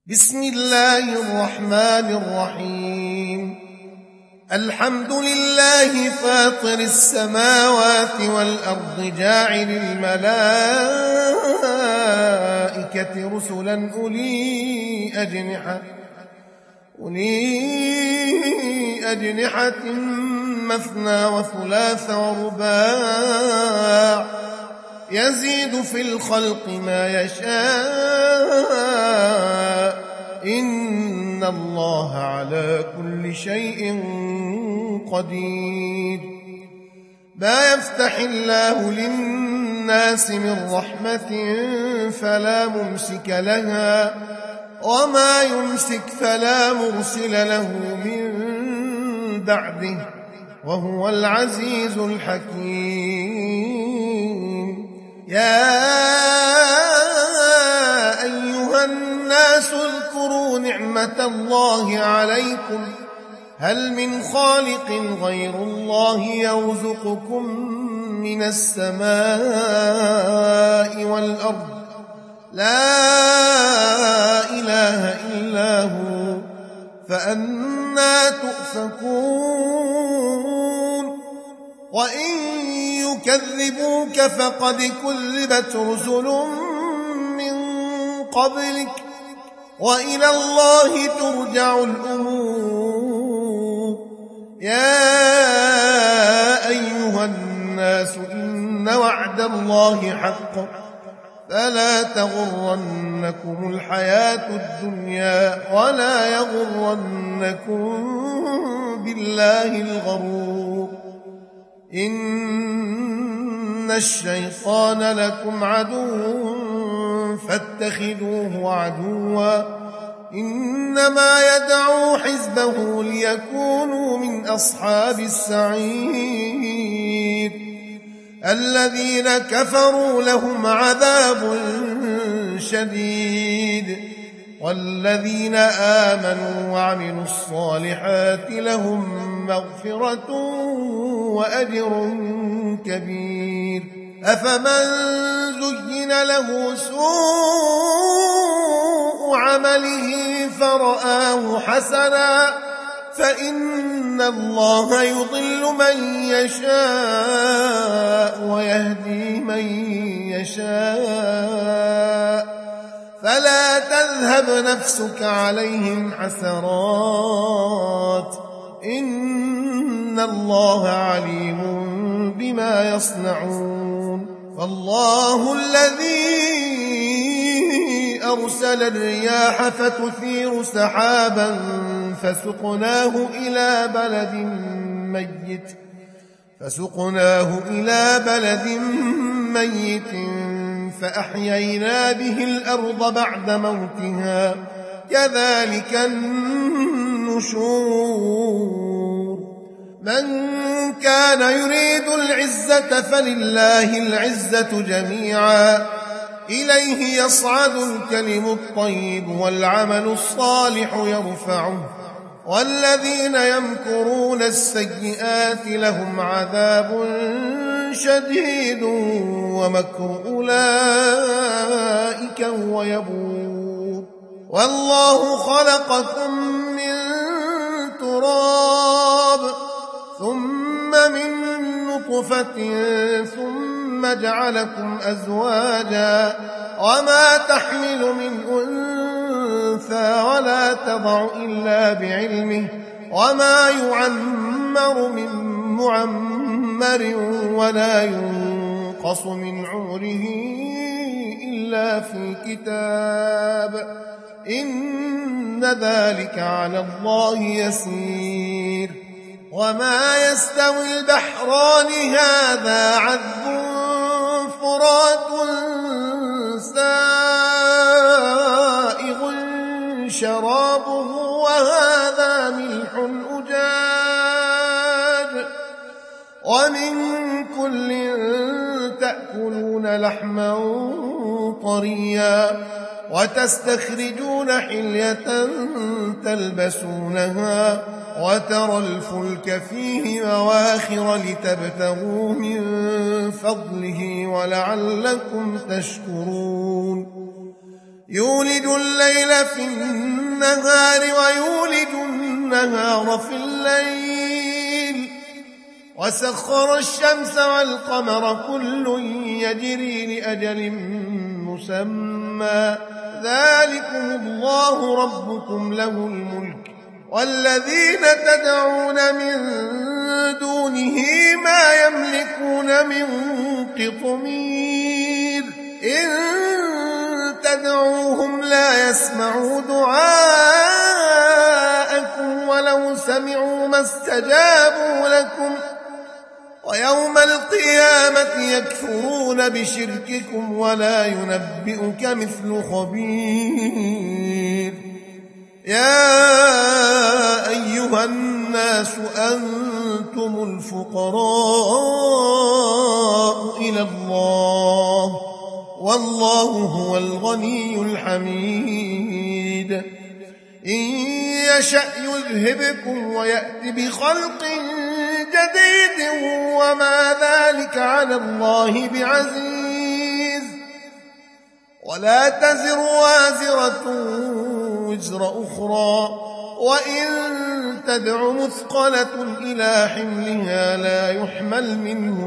بسم الله الرحمن الرحيم. الحمد لله فاطر السماوات والأرض جاعل الملائكة رسلا أولي أجنحة مثنى وثلاث ورباع يزيد في الخلق ما يشاء إن الله على كل شيء قدير. ما يفتح الله للناس من رحمة فلا ممسك لها وما يمسك فلا مرسل له من بعده وهو العزيز الحكيم. يا أيها الناس اذكروا نعمة الله عليكم هل من خالق غير الله يرزقكم من السماء والأرض لا إله إلا هو فأنى تؤفكون. وإن يكذبوك فقد كذبت رسل من قبلك وإلى الله ترجع الأمور. يا أيها الناس إن وعد الله حق فلا تغرنكم الحياة الدنيا ولا يغرنكم بالله الغرور. إن الشيطان لكم عدو فاتخذوه عدوا إنما يدعو حزبه ليكونوا من أصحاب السعير. الذين كفروا لهم عذاب شديد والذين آمنوا وعملوا الصالحات لهم مغفرة وأجر كبير. أفمن زين له سوء عمله فرآه حسنا فإن الله يضل من يشاء ويهدي من يشاء فلا تذهب نفسك عليهم حسرات إن الله عليم بما يصنعون. فالله الذي أرسل الرياح فتثير سحابا فسقناه إلى بلد ميت فأحيينا به الأرض بعد موتها كذلك النشور. من كان يريد العزة فلله العزة جميعا إليه يصعد الكلم الطيب والعمل الصالح يرفعه والذين يمكرون السيئات لهم عذاب شديد ومكر أولئك هو يبور. والله خلقكم من تراب ثم من نطفة ثم جعلكم أزواجا وما تحمل من أنثى ولا تضع إلا بعلمه وما يعمر من معمر ولا ينقص من عمره إلا في كتاب إن ذلك على الله يسير. وما يستوي البحران هذا عذب فرات سائغ شرابه وهذا ملح أجاج ومن كل تأكلون لحما طريا وتستخرجون حلية تلبسونها وترى الفلك فيه مواخر لتبتغوا من فضله ولعلكم تشكرون. يولج الليل في النهار ويولج النهار في الليل وسخر الشمس والقمر كل يجري لأجل مسمى ذلكم الله ربكم له الملك والذين تدعون من دونه ما يملكون من قطمير إن تدعوهم لا يسمعوا دعاءكم ولو سمعوا ما استجابوا لكم ويوم القيامة يكفرون بشرككم ولا ينبئك مثل خبير يا أيها الناس أنتم الفقراء إلى الله والله هو الغني الحميد إن يشأ يذهبكم ويأتي بخلق جديد وما ذلك على الله بعزيز ولا تزر وازرة وزر أخرى وإن تدع مثقلة إلى حملها لا يحمل منه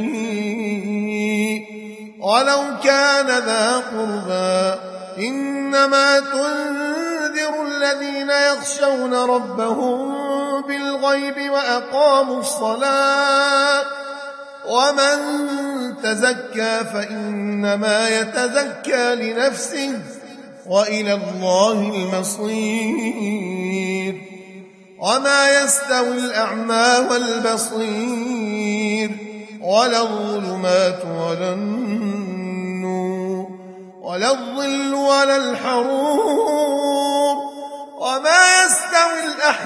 شيء ولو كان ذا قربى إنما تنذر الذين يخشون ربهم بالغيب وأقاموا الصلاة ومن تزكى فإنما يتزكى لنفسه وإلى الله المصير وما يستوي الأعمى والبصير ولا الظلمات ولا النور ولا الظل ولا الحرور وما يستوي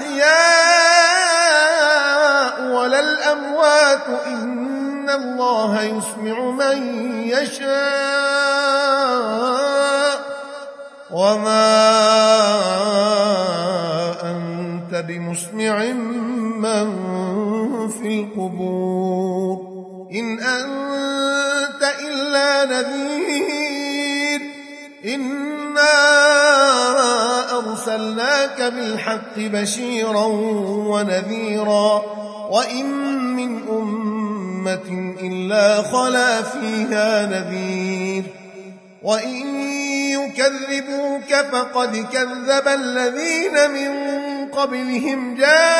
الأحياء ولا الأموات إن الله يسمع من يشاء وما أنت بمسمع من في القبور إن أنت إلا نذير إنا أرسلناك بالحق بشيرا ونذيرا وإن من أمة إلا خلا فيها نذير وإن يكذبوك فقد كذب الذين من قبلهم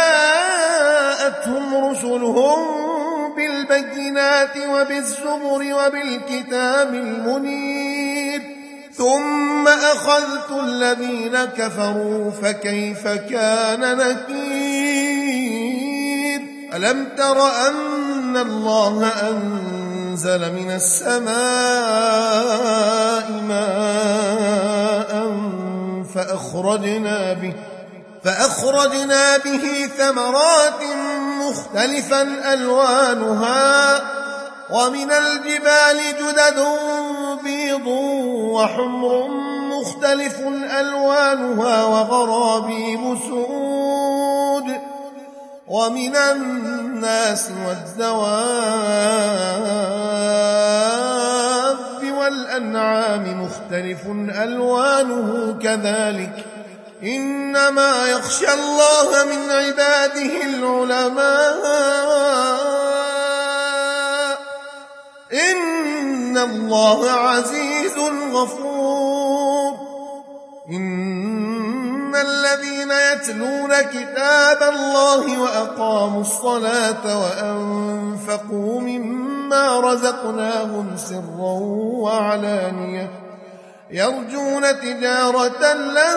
جاءتهم رسلهم بالبينات وبالزبر وبالكتاب المنير ثم أخذت الذين كفروا فكيف كان نكير ألم تر أن الله أنزل من السماء ماء فأخرجنا به ثمرات مختلفا ألوانها ومن الجبال جدد بيض وحمر مختلف ألوانها وغرابيب سود ومن الناس والدواب والأنعام مختلف ألوانه كذلك إنما يخشى الله من عباده العلماء إن الله عزيز غفور إن الذين يتلون كتاب الله وأقاموا الصلاة وأنفقوا مما رزقناهم سرا وعلانية يرجون تجارة لن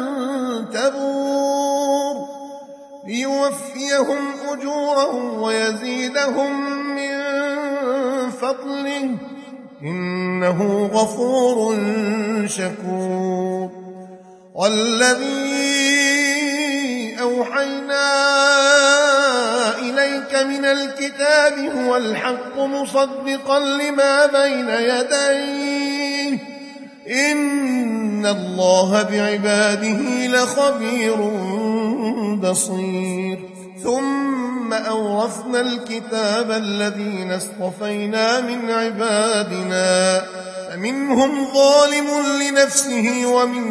تبور ليوفيهم أجورهم ويزيدهم من فضله إنه غفور شكور والذي أوحينا إليك من الكتاب هو الحق مصدقا لما بين يديه إن الله بعباده لخبير بصير ثم أورثنا الكتاب الذين اصطفينا من عبادنا فمنهم ظالم لنفسه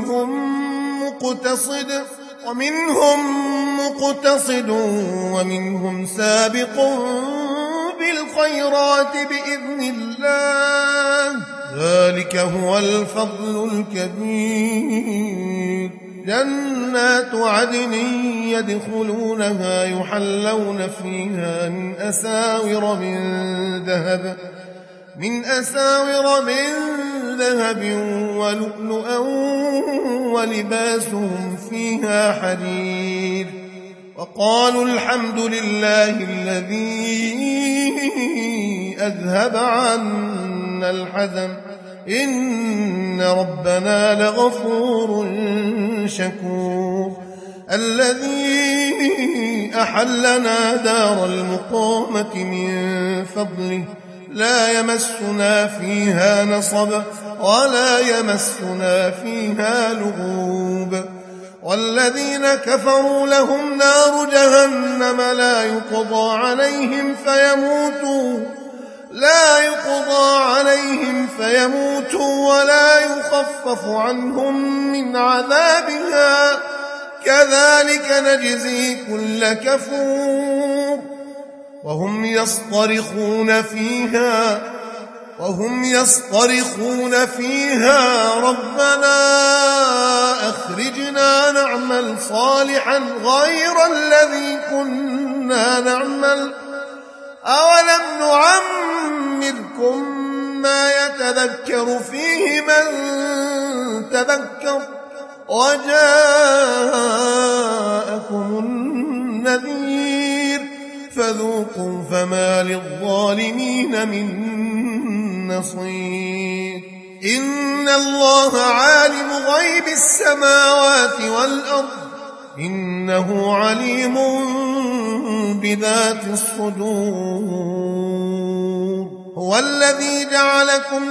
ومنهم مقتصد ومنهم سابق بالخيرات بإذن الله ذلك هو الفضل الكبير جنات عدن يدخلونها يحلون فيها من أساور من ذهب ولؤلؤا ولباسهم فيها حرير وقالوا الحمد لله الذي أذهب عنا الحزن إن ربنا لغفور شكور الذي أحلنا دار المقامة من فضله لا يمسنا فيها نصب ولا يمسنا فيها لغوب والذين كفروا لهم نار جهنم لا يقضى عليهم فيموتوا ولا يخفف عنهم من عذابها كذلك نجزي كل كفور وهم يصطرخون فيها ربنا أخرجنا نعمل صالحا غير الذي كنا نعمل أولم نعمركم ما يتذكر فيه من تذكر وجاءكم النذير فذوقوا فما للظالمين من نصير إن الله عالم غيب السماوات والأرض إنه عليم بذات الصدور هو الذي جعلكم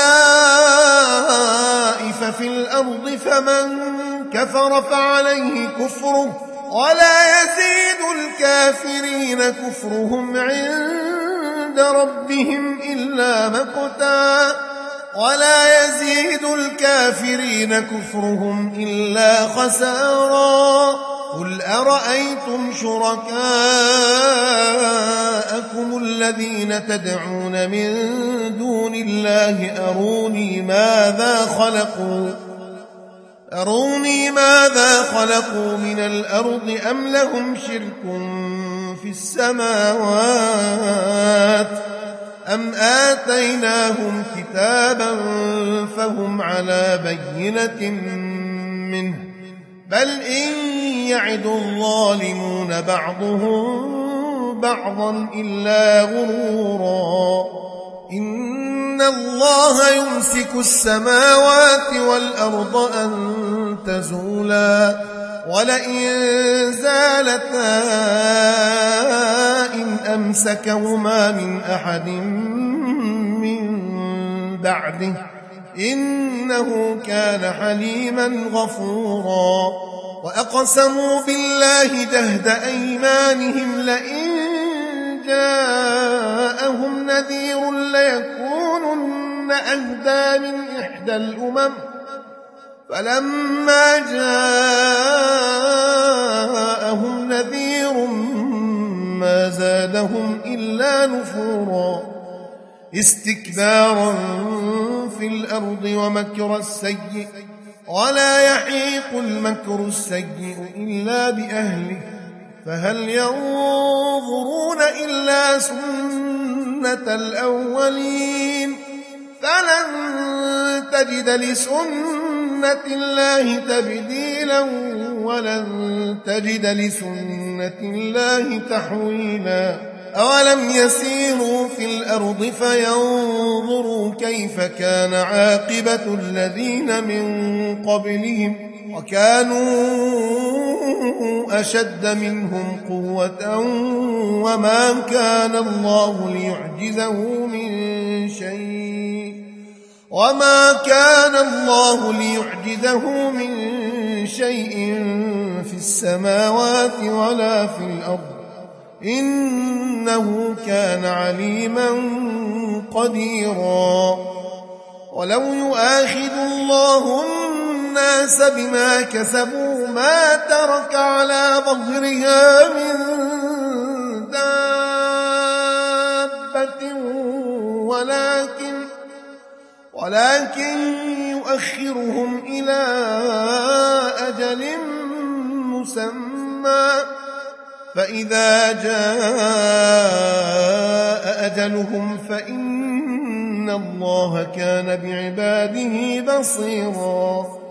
خلائف في الأرض فمن كفر فعليه كفره ولا يزيد الكافرين كفرهم عند ربهم إلا خسارا قل أرأيتم شركاءكم الذين تدعون من دون الله أروني ماذا خلقوا من الأرض أم لهم شرك في السماوات أم آتيناهم كتابا فهم على بينة منه بل إن يعد الظالمون بعضهم بعضا إلا غرورا إن الله يمسك السماوات والأرض أن تزولا ولئن زالتا إن أمسكهما من أحد من بعده إنه كان حليما غفورا وأقسموا بالله جهد أيمانهم لئن جاءهم نذير ليكونن أهدى من إحدى الأمم فلما جاءهم نذير ما زادهم إلا نفورا استكبارا في الأرض ومكر السيء ولا يحيق المكر السيء إلا بأهله فهل ينظرون إلا سنة الأولين فلن تجد لسنة الله تبديلا ولن تجد لسنة الله تحويلا أولم يسيروا في الأرض فينظروا كيف كان عاقبة الذين من قبلهم وكانوا أشد منهم قوة وما كان الله ليعجزه من شيء في السماوات ولا في الأرض إنه كان عليما قديرا ولو يؤاخذ الله الناس بما كسبوا ما ترك على ظهرها من دابة ولكن يؤخرهم إلى أجل مسمى فإذا جاء أجلهم فإن الله كان بعباده بصيرا